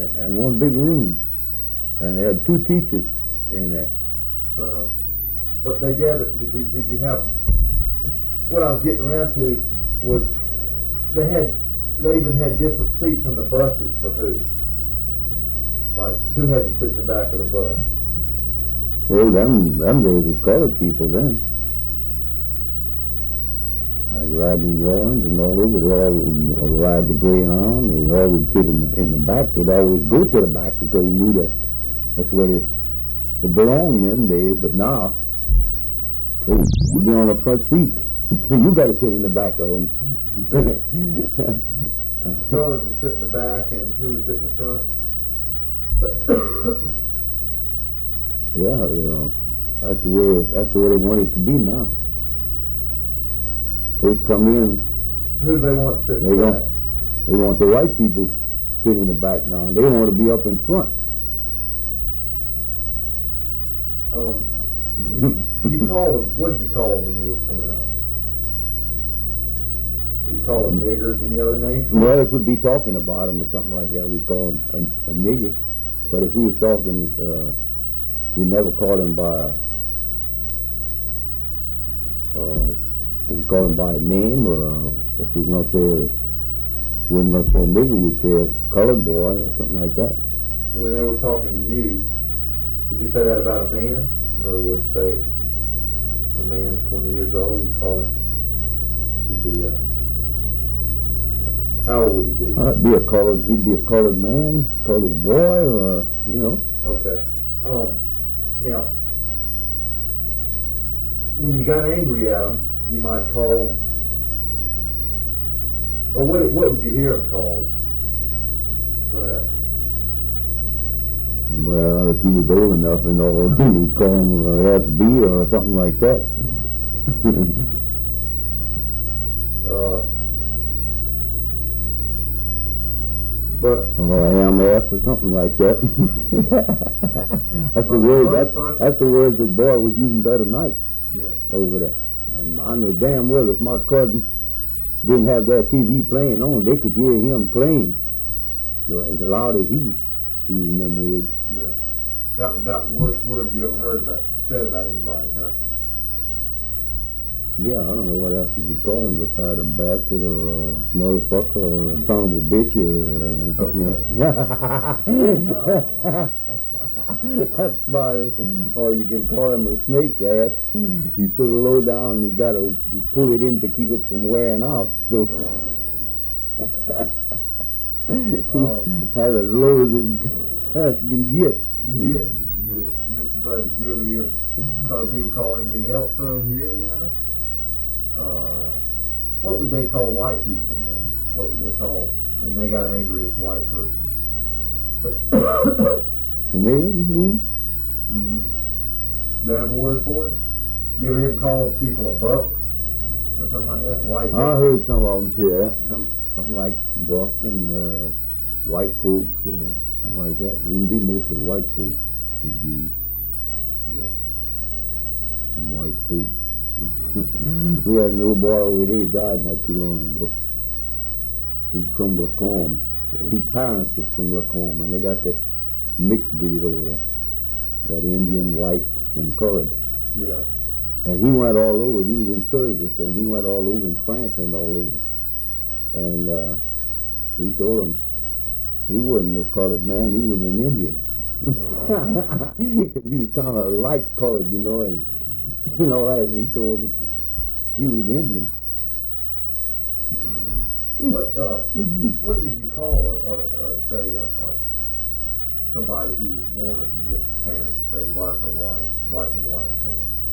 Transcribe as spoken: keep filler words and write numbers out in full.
and, and one big room, and they had two teachers in there. Uh-huh. But they gathered, did, did, did you have, what I was getting around to was they had, they even had different seats on the buses for who? Like, who had to sit in the back of the bus? Well, them, them days was colored people then. I ride in New Orleans and all over, they all would ride the Greyhound, they all would sit in the, in the back. They'd always go to the back because they knew that that's where they, they belonged in them days, but now they would be on the front seat. You got to sit in the back of them. Colors would sit in the back, and who would sit in the front? Yeah, you know, that's the way that's the way they want it to be now. First come in, Who do they want to sit they in the want back? they want the white people sit in the back now. They want to be up in front. Um, you, you call them, what did you call them when you were coming up? You call them niggers, any other names? Well, if we'd be talking about them or something like that, we call them a, a nigger. But if we was talking, uh, we never call them by, uh, we call them by a name, or uh, if we was gonna say, a, if we wasn't gonna say a nigger, we'd say a colored boy or something like that. When they were talking to you, would you say that about a man? In other words, say a man twenty years old, you call him, he'd be, uh, how old would he be? Uh, be a colored, he'd be a colored man, colored boy, or, you know. Okay. Um, now, when you got angry at him, you might call him, or what, what would you hear him called? Perhaps. Well, if he was old enough and all, we'd call him uh, S B or something like that. uh, but or I M F or something like that. That's the word. That's, that's the words that boy was using the other night. Yeah. Over there. And I know damn well if my cousin didn't have that T V playing on, they could hear him playing. You know, as loud as he was using them words. Yeah. That was about the worst word you ever heard about said about anybody, huh? Yeah, I don't know what else you could call him besides a bastard or a motherfucker or a son of a bitch or uh, something Okay. like That's about it. Or you can call him a snake's ass. He's so low down, he's got to pull it in to keep it from wearing out. So um, that's as low as it, as you can get. Did you, Mister Bud, did you ever hear call people call anything else around here, you know? Uh, what would they call white people, maybe? What would they call when they got angry at a white person? And they, you see? Mm-hmm. Do they have a word for it? You ever hear them call people a buck? Or something like that? White I buck? heard some of them say that. Some, something like buck and uh, white folks and uh, something like that. It wouldn't be mostly white folks is used. Yeah. And white folks. We had an old boy over here, he died not too long ago. He's from Lacombe. His parents was from Lacombe, and they got that mixed breed over there. Got Indian, white, and colored. Yeah. And he went all over. He was in service, and he went all over in France and all over. And uh, he told him he wasn't no colored man. He was an Indian. Because he was kind of light colored, you know, and you know, right? He told him he was Indian. What uh, what did you call a, a, a say a, a somebody who was born of mixed parents, say black or white, black and white parents?